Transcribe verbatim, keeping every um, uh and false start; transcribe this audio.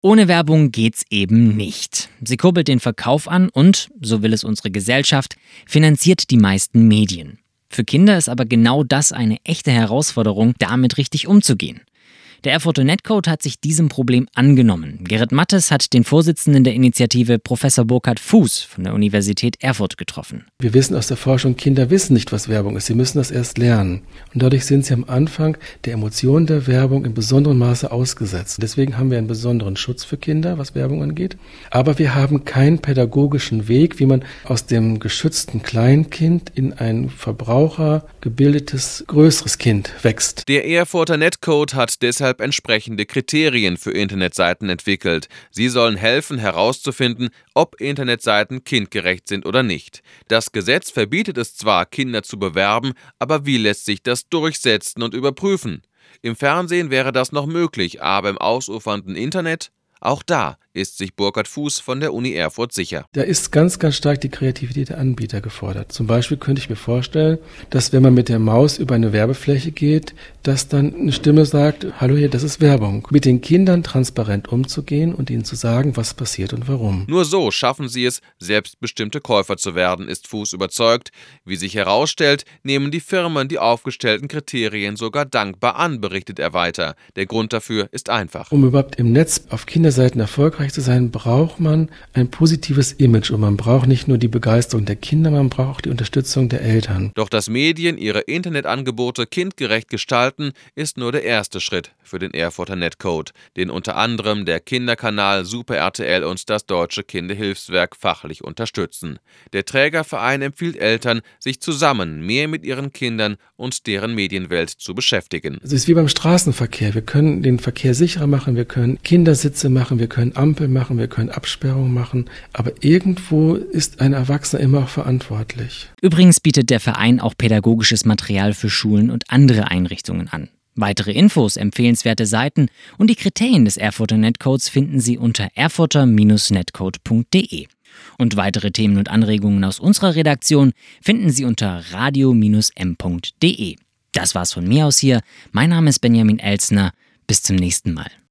Ohne Werbung geht's eben nicht. Sie kurbelt den Verkauf an und, so will es unsere Gesellschaft, finanziert die meisten Medien. Für Kinder ist aber genau das eine echte Herausforderung, damit richtig umzugehen. Der Erfurter Netcode hat sich diesem Problem angenommen. Gerrit Mattes hat den Vorsitzenden der Initiative Professor Burkhard Fuß von der Universität Erfurt getroffen. Wir wissen aus der Forschung, Kinder wissen nicht, was Werbung ist. Sie müssen das erst lernen. Und dadurch sind sie am Anfang der Emotionen der Werbung in besonderem Maße ausgesetzt. Deswegen haben wir einen besonderen Schutz für Kinder, was Werbung angeht. Aber wir haben keinen pädagogischen Weg, wie man aus dem geschützten Kleinkind in ein verbrauchergebildetes, größeres Kind wächst. Der Erfurter Netcode hat deshalb entsprechende Kriterien für Internetseiten entwickelt. Sie sollen helfen, herauszufinden, ob Internetseiten kindgerecht sind oder nicht. Das Gesetz verbietet es zwar, Kinder zu bewerben, aber wie lässt sich das durchsetzen und überprüfen? Im Fernsehen wäre das noch möglich, aber im ausufernden Internet? Auch da ist sich Burkhard Fuß von der Uni Erfurt sicher. Da ist ganz, ganz stark die Kreativität der Anbieter gefordert. Zum Beispiel könnte ich mir vorstellen, dass wenn man mit der Maus über eine Werbefläche geht, dass dann eine Stimme sagt, hallo hier, das ist Werbung. Mit den Kindern transparent umzugehen und ihnen zu sagen, was passiert und warum. Nur so schaffen sie es, selbstbestimmte Käufer zu werden, ist Fuß überzeugt. Wie sich herausstellt, nehmen die Firmen die aufgestellten Kriterien sogar dankbar an, berichtet er weiter. Der Grund dafür ist einfach. Um überhaupt im Netz auf Kinderseiten erfolgreich zu sein, braucht man ein positives Image und man braucht nicht nur die Begeisterung der Kinder, man braucht auch die Unterstützung der Eltern. Doch dass Medien ihre Internetangebote kindgerecht gestalten, ist nur der erste Schritt für den Erfurter Netcode, den unter anderem der Kinderkanal Super R T L und das Deutsche Kinderhilfswerk fachlich unterstützen. Der Trägerverein empfiehlt Eltern, sich zusammen mehr mit ihren Kindern und deren Medienwelt zu beschäftigen. Es ist wie beim Straßenverkehr. Wir können den Verkehr sicherer machen, wir können Kindersitze machen, wir können Ampel machen, wir können Absperrungen machen, aber irgendwo ist ein Erwachsener immer auch verantwortlich. Übrigens bietet der Verein auch pädagogisches Material für Schulen und andere Einrichtungen an. Weitere Infos, empfehlenswerte Seiten und die Kriterien des Erfurter Netcodes finden Sie unter erfurter Bindestrich netcode punkt de. Und weitere Themen und Anregungen aus unserer Redaktion finden Sie unter radio Bindestrich m punkt de. Das war's von mir aus hier. Mein Name ist Benjamin Elstner. Bis zum nächsten Mal.